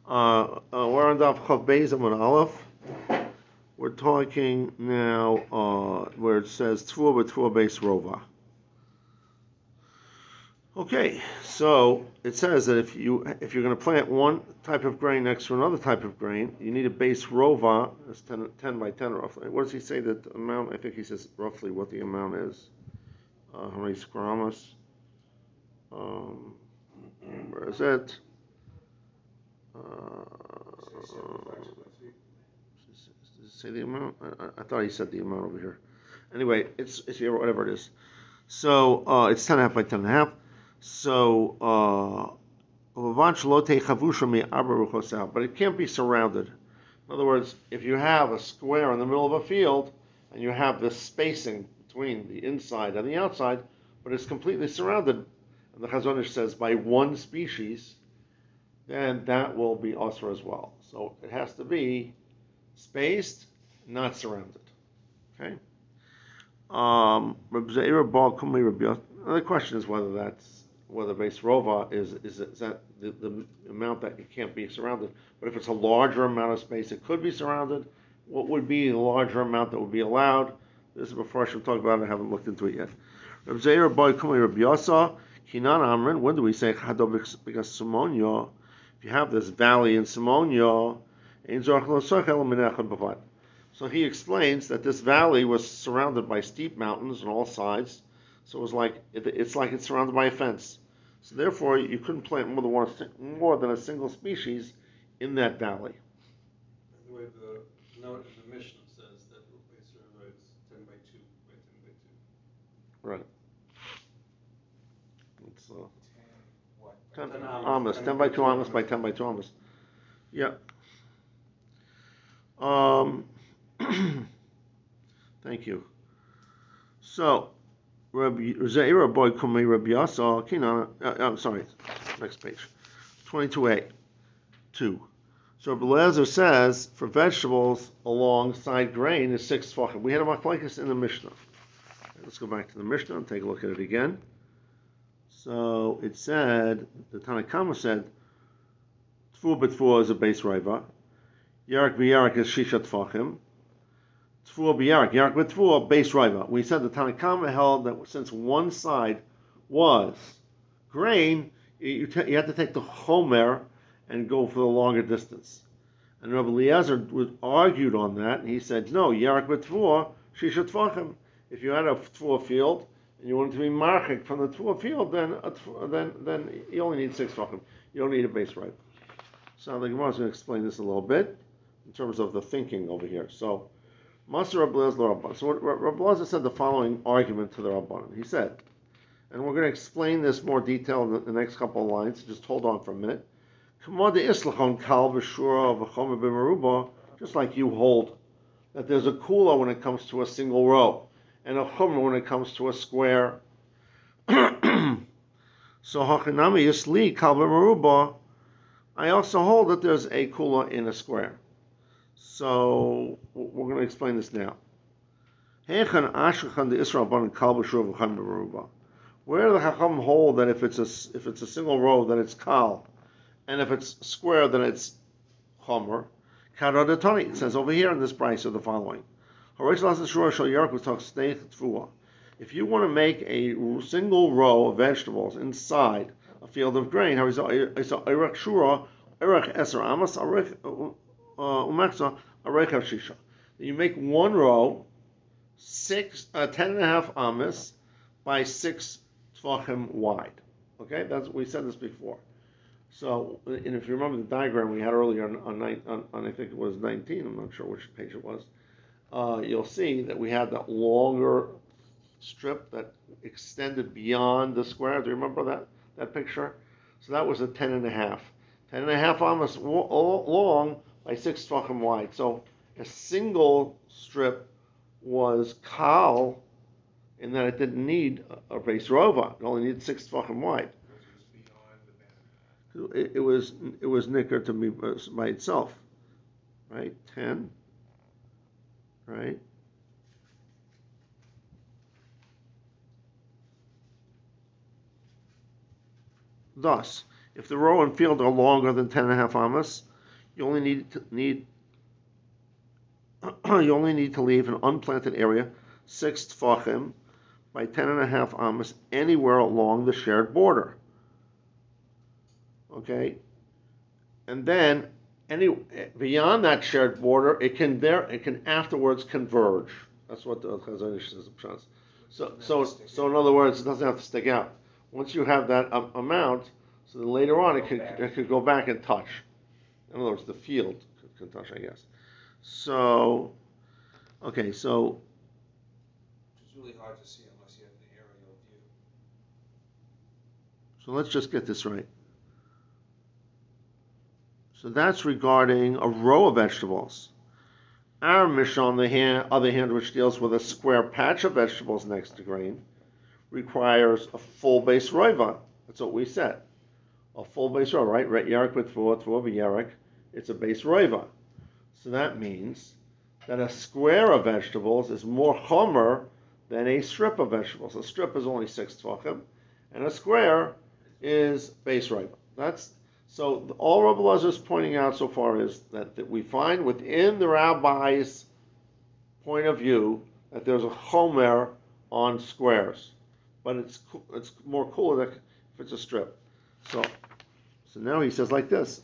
We're on Daf Chav Beis Amud Aleph. We're talking now where it says Tvua B'Tvua Beis Rova. Okay, so it says that if you're going to plant one type of grain next to another type of grain, you need a base rova. That's 10 by 10 roughly. What does he say that the amount? I think he says roughly what the amount is. How many squaramas? Where is it? Does it say the amount? I thought he said the amount over here. Anyway, it's here, whatever it is. So it's 10 and a half by 10 and a half. So but it can't be surrounded. In other words, if you have a square in the middle of a field and you have this spacing between the inside and the outside, but it's completely surrounded, and the Chazon Ish says by one species, then that will be osra as well. So it has to be spaced, not surrounded. Okay. The question is whether base rova is that the amount that it can't be surrounded. But if it's a larger amount of space, it could be surrounded. What would be the larger amount that would be allowed? This is before I should talk about it. I haven't looked into it yet. When do we say because Simonio? If you have this valley in Simonio, so he explains that this valley was surrounded by steep mountains on all sides, so it was like it's surrounded by a fence. So therefore, you couldn't plant more than a single species in that valley. The way the note in the Mishnah says that Beis is 10 by 2 by 10 by 2. Right. It's 10 amas, 10 by 2 amas by 10 by 2 amas. Yeah. Thank you. So, Rabbi Zeira boy Kumei Rabbi Yasa Kinan. I'm sorry. Next page, 22a, 2. So Rabbi Eliezer says for vegetables alongside grain is 6 tefachim. We had a machlokes in the Mishnah. Let's go back to the Mishnah and take a look at it again. So it said the Tanakama said Tfu b'tfu is a base raiva. Yarak b'yarak is shisha tefachim. Tfuah b'yarak, yarak b'tfuah, base raiva. We said the Tanakama held that since one side was grain, you have to take the chomer and go for the longer distance. And Rabbi Eliezer argued on that, and he said, no, yarak b'tfuah, shisha tefachim. If you had a tfuah field and you wanted to be marchik from the tfuah field, then you only need 6 tefachim. You don't need a base raiva. So the Gemara is going to explain this a little bit in terms of the thinking over here. So, Maser Rabbi Eliezer Rabban. So Rabbi Eliezer said the following argument to the Rabban. He said, and we're going to explain this more detail in the next couple of lines. Just hold on for a minute. Just like you hold that there's a kula when it comes to a single row, and a chomer when it comes to a square. So hachinami yisli kal b'meruba. I also hold that there's a kula in a square. So we're going to explain this now. Where do the Chacham hold that if it's a single row, then it's kal, and if it's square, then it's chomer? It says over here in this price of the following. If you want to make a single row of vegetables inside a field of grain, you make one row 10.5 amas by 6 tefachim wide. Okay, we said this before. So, and if you remember the diagram we had earlier on I think it was 19. I'm not sure which page it was. You'll see that we had that longer strip that extended beyond the square. Do you remember that picture? So that was a 10.5. 10.5 amas long by 6 tefachim wide. So a single strip was kal in that it didn't need a base rova. It only needed 6 tefachim wide. It was nicker to be by itself, right? 10, right? Thus, if the row and field are longer than 10.5 amas, you only need to leave an unplanted area 6 tfachim by 10.5 amos anywhere along the shared border. Okay, and then beyond that shared border, it can afterwards converge. That's what the Chazon Ish says. So in other words, it doesn't have to stick out. Once you have that amount, so then later on it could go back and touch. In other words, the field can touch, I guess. So, okay, so it's really hard to see unless you have the aerial view. So let's just get this right. So that's regarding a row of vegetables. Our Mishnah, on the other hand, which deals with a square patch of vegetables next to grain, requires a full base roiva. That's what we said. A full base roiva, right? Ret yarek with tvua v'yarek. It's a base roiva. So that means that a square of vegetables is more chomer than a strip of vegetables. A strip is only 6 tvachim, and a square is base roiva. So all Rabbi Elazar is pointing out so far is that we find within the rabbi's point of view that there's a chomer on squares, but it's more cooler if it's a strip. So now he says like this.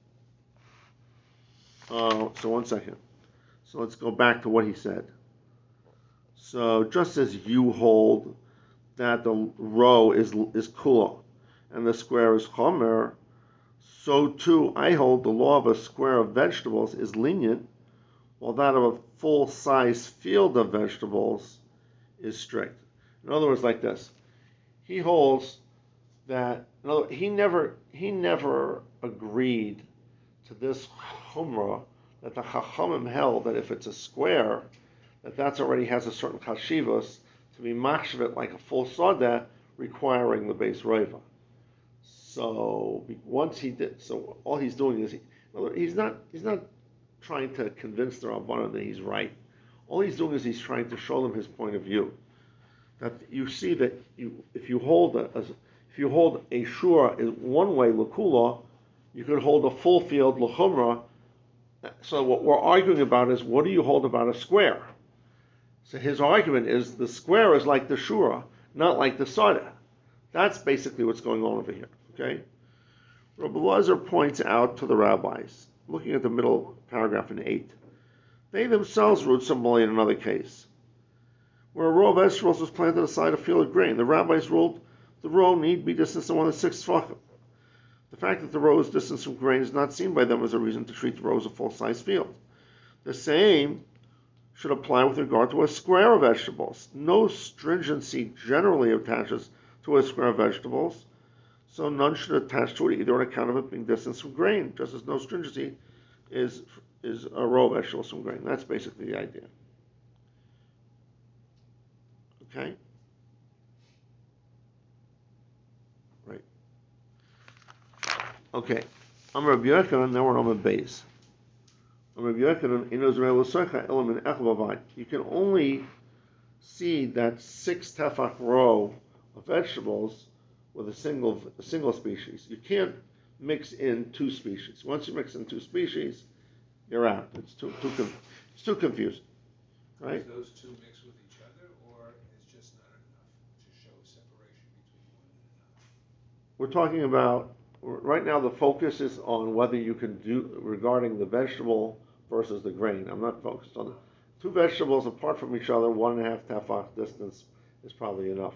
So 1 second. So let's go back to what he said. So just as you hold that the row is kula and the square is chomer, so too I hold the law of a square of vegetables is lenient, while that of a full-size field of vegetables is strict. In other words, like this. He holds that he never agreed to this chumrah that the Chachamim held that if it's a square, that already has a certain chashivos to be machshvet like a full soda, requiring the base roiva. So once he did, so all he's doing is he's not trying to convince the Rabbanan that he's right. All he's doing is he's trying to show them his point of view. That you see that if you hold a shura one way l'kula, you could hold a full field l'chumra. So what we're arguing about is, what do you hold about a square? So his argument is the square is like the shura, not like the sada. That's basically what's going on over here. Okay? Rabbi Elazar points out to the rabbis, looking at the middle paragraph in 8, they themselves ruled similarly in another case, where a row of vegetables was planted aside a field of grain. The rabbis ruled the row need be distanced to 1 6 tefachim. The fact that the row is distant from grain is not seen by them as a reason to treat the row as a full-size field. The same should apply with regard to a square of vegetables. No stringency generally attaches to a square of vegetables, so none should attach to it either on account of it being distant from grain, just as no stringency is a row of vegetables from grain. That's basically the idea. Okay? Right. Okay. I'm Rabbi Yochanan, now we're on the base. I'm Rabbi Yochanan, in Israel element echavavai. You can only see that 6 tefach row of vegetables with a single species. You can't mix in 2 species. Once you mix in 2 species, you're out. It's too confusing, right? Do those 2 mix with each other, or is just not enough to show separation between one and another? We're talking about, right now the focus is on whether you can do, regarding the vegetable versus the grain. I'm not focused on it. 2 vegetables apart from each other, 1.5 tefach distance is probably enough.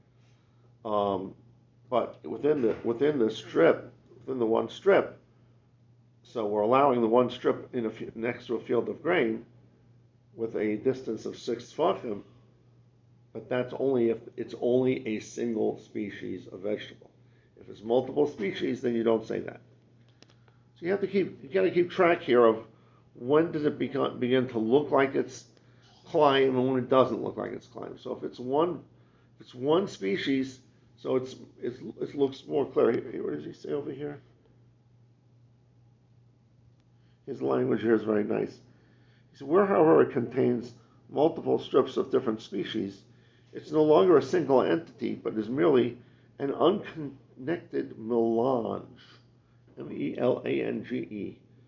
But within the strip, within the one strip, so we're allowing the one strip next to a field of grain with a distance of 6 tefachim, but that's only if it's only a single species of vegetable. If it's multiple species, then you don't say that. So you got to keep track here of when does it begin to look like it's climb and when it doesn't look like it's climb. So if it's one species, so it looks more clear. What does he say over here? His language here is very nice. He said, where, however, it contains multiple strips of different species, it's no longer a single entity, but is merely an unconnected melange, melange,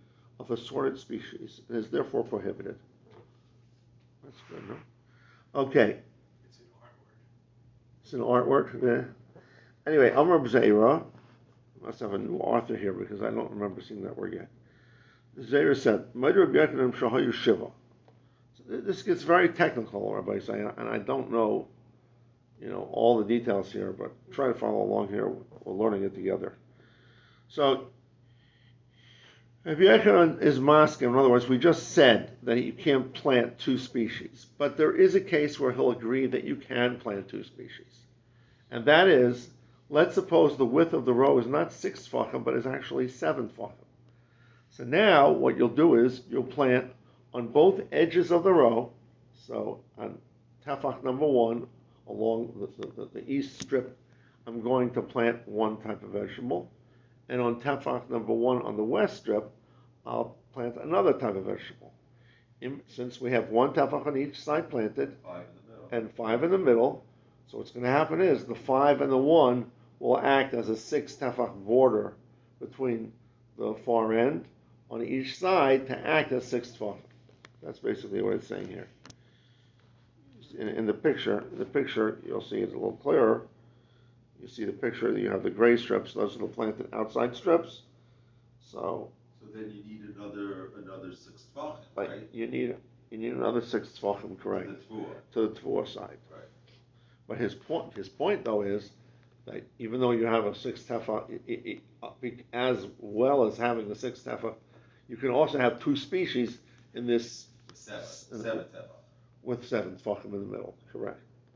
of assorted species and is therefore prohibited. That's good, no? Okay. It's an artwork. It's an artwork, yeah. Anyway, Amr Bzeira, must have a new author here because I don't remember seeing that word yet. Zera said, Shiva. This gets very technical, Rabbi saying, and I don't know, all the details here, but try to follow along here. We're learning it together. So, if Yechanan is masking, in other words, we just said that you can't plant two species, but there is a case where he'll agree that you can plant two species. And that is, let's suppose the width of the row is not 6 tefachim, but is actually 7 tefachim. So now what you'll do is you'll plant on both edges of the row, so on tefach number 1, along the east strip, I'm going to plant one type of vegetable, and on tefach number 1 on the west strip, I'll plant another type of vegetable. Since we have one tefach on each side planted, 5 in the middle. and 5 in the middle, so what's going to happen is the 5 and the 1 will act as a 6 tefach border between the far end on each side to act as 6 tefach. That's basically what it's saying here. In the picture, you'll see it's a little clearer. You see the picture, you have the gray strips, those are the planted outside strips. So then you need another 6 tefachim, like right? you need another 6 tefachim, correct? To the tefua side. Right. But his point though is that even though you have a 6 tefach, as well as having the 6 tefach, you can also have two species in this 7 tefach. With 7 tefachim in the middle, correct.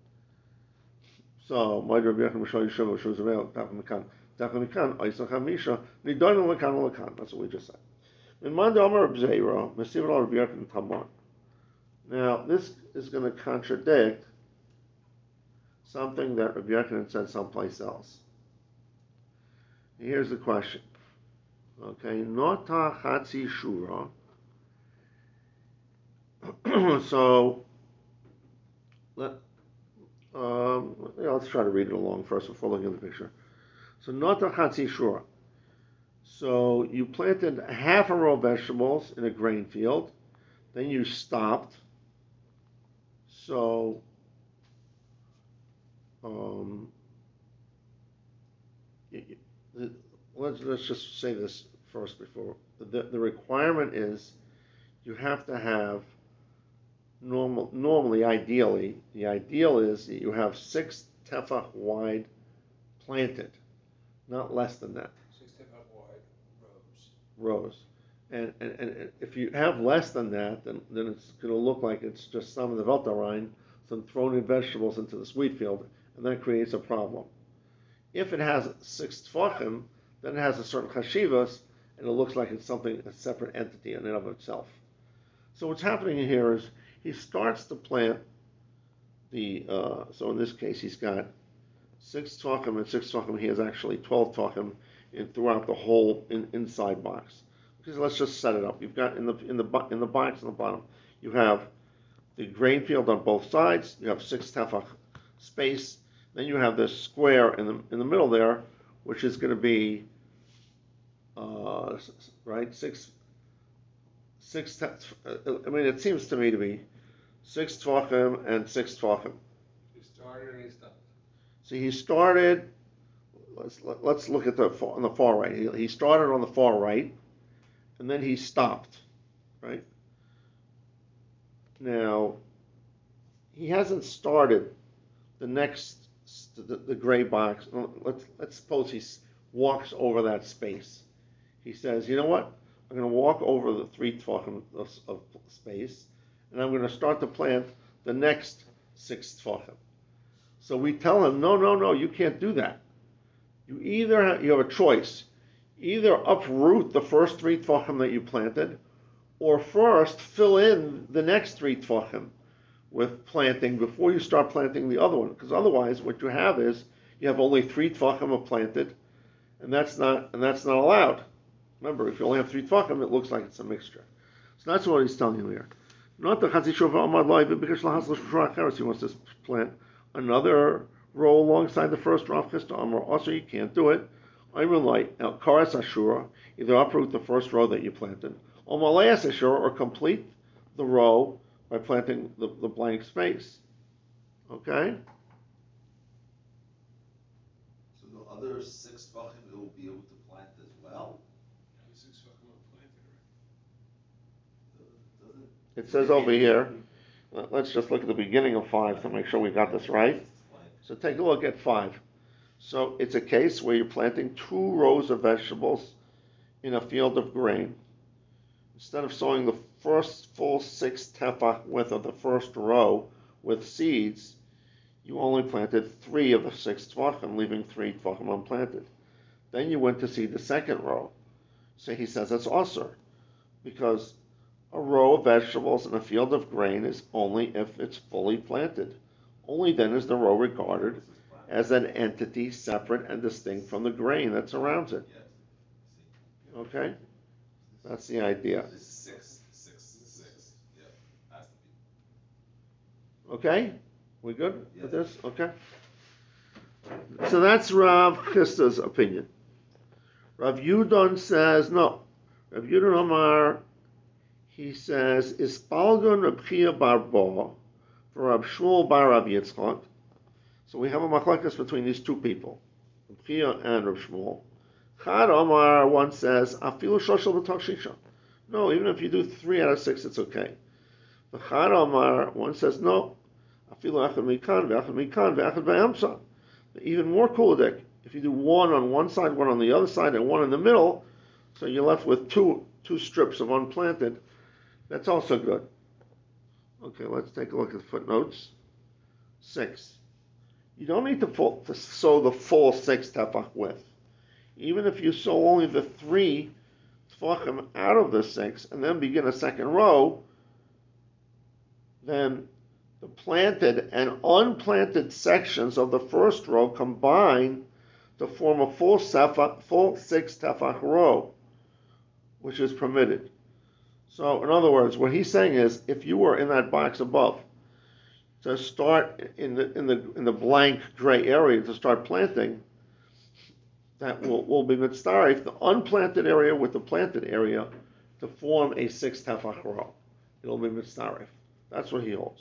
So, my Rabbi Yechon Mishal Yeshiva shows about Tafamikan, Aisach Hamisha, Nidoinu Lakan. That's what we just said. In Manda Amar Bzeira, Mesiv al Rabbi Yechon Tamar. Now, this is going to contradict something that Rabbi Yechon said someplace else. Here's the question. Okay, Nota Chatzi Shura. So, let's try to read it along first before looking at the picture. So, Nota Chatzi Shura. So, you planted half a row of vegetables in a grain field, then you stopped. So, let's just say this first before. The requirement is you have to have ideally, the ideal is that you have 6 tefach wide planted, not less than that. 6 tefach wide rows. And if you have less than that, then it's going to look like it's just some of the Veltarine, some thrown in vegetables into this wheat field, and that creates a problem. If it has 6 tefachim, then it has a certain chashivas, and it looks like it's a separate entity in and of itself. So what's happening here is he starts to plant so in this case he's got 6 tefachim and 6 tefachim. He has actually 12 tefachim throughout the whole inside box. Because let's just set it up. You've got in the box on the bottom, you have the grain field on both sides. You have 6 tefach space. Then you have this square in the middle there, which is going to be right 6. I mean, it seems to me to be 6 tefachim and 6 tefachim. He started and he stopped. See, he started. Let's look at on the far right. He started on the far right, and then he stopped. Right. Now, he hasn't started the next the gray box. Let's suppose he walks over that space. He says, you know what? I'm going to walk over the 3 tefachim of space, and I'm going to start to plant the next 6 tefachim. So we tell him, no, you can't do that. You have a choice. Either uproot the first 3 tefachim that you planted, or first fill in the next 3 tefachim with planting before you start planting the other one. Because otherwise, what you have is you have only 3 tefachim of planted, and that's not allowed. Remember, if you only have 3 tefachim, it looks like it's a mixture. So that's what he's telling you here. Not the Chatzi Shova because he wants to plant another row alongside the first row of Chista Amar. Also, you can't do it. Iron light, El Karas Ashura, either uproot the first row that you planted, or Malayas Ashura, or complete the row by planting the blank space. Okay? So the other 6 tvachim it will be able to plant as well? The 6 tvachim are planted already. Doesn't It says over here, let's just look at the beginning of 5 to make sure we got this right. So take a look at 5. So it's a case where you're planting 2 rows of vegetables in a field of grain. Instead of sowing the first full 6 tefach width of the first row with seeds, you only planted 3 of the 6 tvachim, leaving 3 tvachim unplanted. Then you went to seed the second row. So he says that's usur, because a row of vegetables in a field of grain is only if it's fully planted. Only then is the row regarded as an entity separate and distinct from the grain that surrounds it. Okay? That's the idea. 6. Yeah, has to be. Okay? We good with Yes. this? Okay. So that's Rav Chista's opinion. Rav Yudon says no. Rav Yudon Amar, he says, Ispalgun Rab Chia bar Ba for Rab Shmuel bar Rab Yitzchak. So we have a machlekes between these two people, Rab Chia and Rab Shmuel. Chad Amar, one says, Afilu shoshel b'tach shisha. No, even if you do 3 out of 6, it's okay. The Chad Amar, one says, no. Afilu echad mikan ve'echad mikan ve'echad ve'amsa. Even more kulidik. If you do 1 on one side, 1 on the other side, and 1 in the middle, so you're left with two strips of unplanted, that's also good. Okay, let's take a look at the footnotes. 6. You don't need to sow the full 6 tefach width. Even if you sow only the 3 tefachim out of the 6 and then begin a second row, then the planted and unplanted sections of the first row combine to form a full 6 tefach row, which is permitted. So, in other words, what he's saying is, if you were in that box above to start in the blank gray area to start planting, that will be mitzaref the unplanted area with the planted area to form a 6 tefach row. It'll be mitzaref. That's what he holds.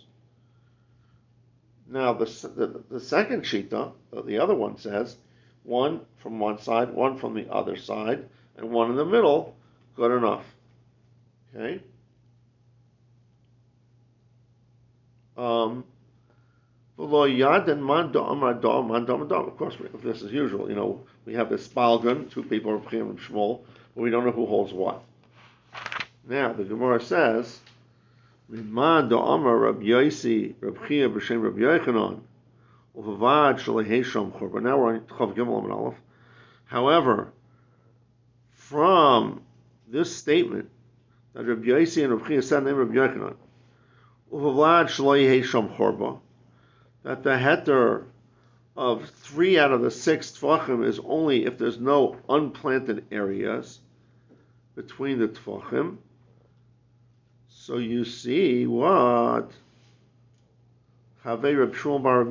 Now, the second shita, the other one says, 1 from one side, 1 from the other side, and 1 in the middle, good enough. Okay? Of course, this is usual. We have this Spalgun, 2 people are Pchim and Shmuel, but we don't know who holds what. Now, the Gemara says, Rimad da'amar Rab Yosi, Rab Chia b'shem Rab Yochanan, uvavad shalehesham chorba. Now we're on Chav Gimel and Aleph. However, from this statement that Rab Yosi and Rab Chia said name Rab Yochanan, uvavad shalehesham chorba, that the heter of 3 out of the 6 tefachim is only if there's no unplanted areas between the tefachim. So you see what? So it has to be Reb Shmuel bar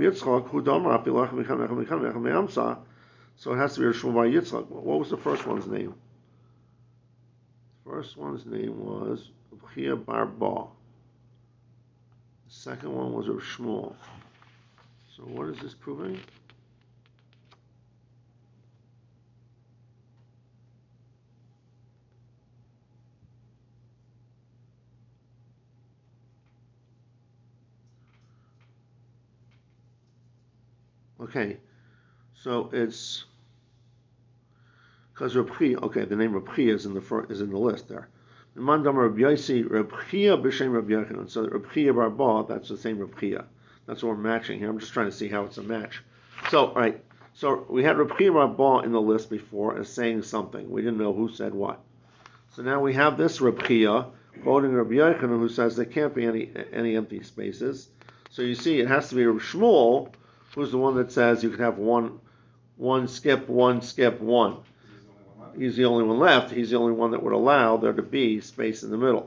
Yitzchak. What was the first one's name? The first one's name was Reb Chia bar Ba. The second one was Reb Shmuel. So what is this proving? Okay, so it's because Reb Chia. Okay, the name Reb Chia is in the list there. Mandam Reb Yosi Reb Chia b'shem Reb Yochanan. So Reb Chia bar Ba, that's the same Reb Chia. That's what we're matching here. I'm just trying to see how it's a match. So, all right. So we had Reb Chia bar Ba in the list before as saying something. We didn't know who said what. So now we have this Reb Chia quoting Reb Yochanan, who says there can't be any empty spaces. So you see, it has to be Reb Shmuel, who's the one that says you can have one skip, 1 skip, 1. He's the only one left. He's the only one that would allow there to be space in the middle.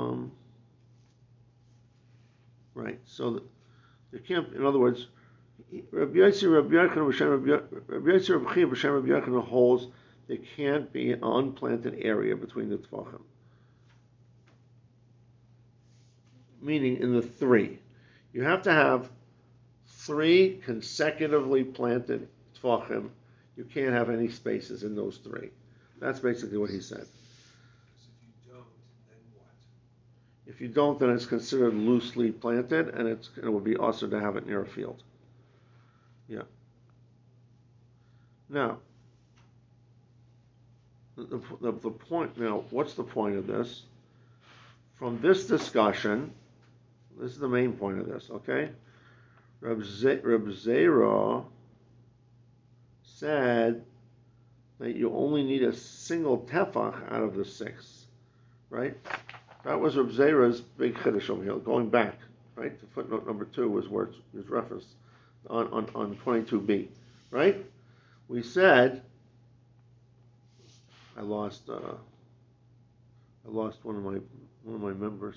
Right. So there can't. In other words, Rabbi Yossi, Rabbi Yossi, Rabbi Chia, B'Shem Rabbi Yochanan holds there can't be an unplanted area between the Tvachim. Meaning in the three. You have to have 3 consecutively planted Tvachim. You can't have any spaces in those 3. That's basically what he said. If you don't, then it's considered loosely planted, and it would be also to have it near a field. Yeah. Now, the point. Now, what's the point of this? From this discussion, this is the main point of this. Okay, Reb Zera said that you only need a single tefach out of the 6, right? That was Reb Zera's big chiddush over here, going back, right? To footnote number 2 was where it's referenced on 22b, right? We said, I lost one of my members.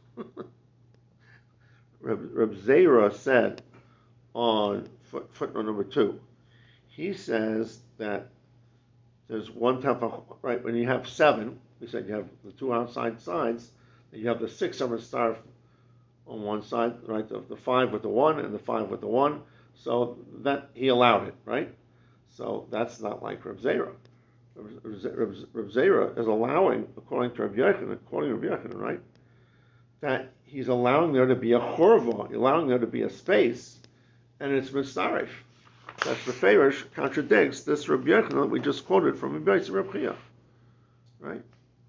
Reb Zera said on footnote number 2, he says that there's one tefach, right? When you have 7, we said you have the 2 outside sides, and you have the 6 of a star on one side, right? The 5 with the 1 and the 5 with the 1. So that he allowed it, right? So that's not like Reb Zera. Reb Zera is allowing, according to Rabbi Yochanan, right? That he's allowing there to be a chorva, allowing there to be a space, and it's mitzaref. That's the Farish contradicts this Rabbi Yochanan that we just quoted from Rabbi Yossi Reb Chia, right?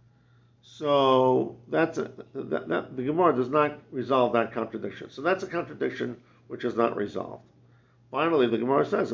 So the Gemara does not resolve that contradiction. So that's a contradiction which is not resolved. Finally, the Gemara says,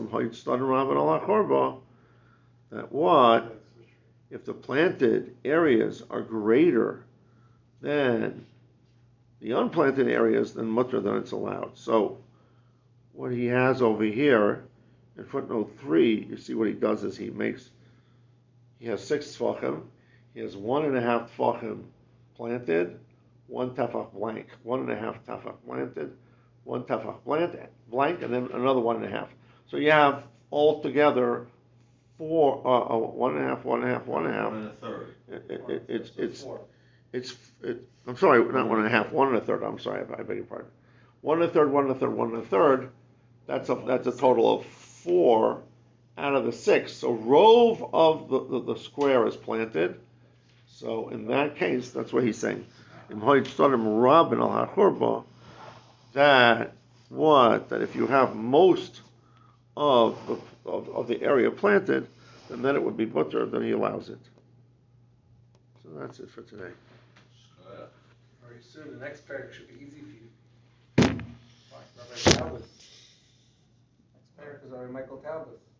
that what if the planted areas are greater than the unplanted areas, then mutter, then it's allowed. So what he has over here in footnote 3, you see what he does is he has 6 tefachim. He has 1.5 tefachim planted, 1 tefach blank, 1.5 tefach planted, 1 tefach blank, and then another 1.5. So you have altogether 4, 1.5, 1.5, 1.5. 1 1/3. I'm sorry, not 1.5, 1 1/3. I'm sorry, I beg your pardon. 1 1/3, 1 1/3, 1 1/3. That's a total of 4 out of the 6. So rove of the square is planted. So in that case, that's what he's saying. That if you have most of the area planted, then it would be mutter, then he allows it. So that's it for today. Very soon, the next parak should be easy for you. Rabbi Talbot. Next parak is Rabbi Michael Talbot.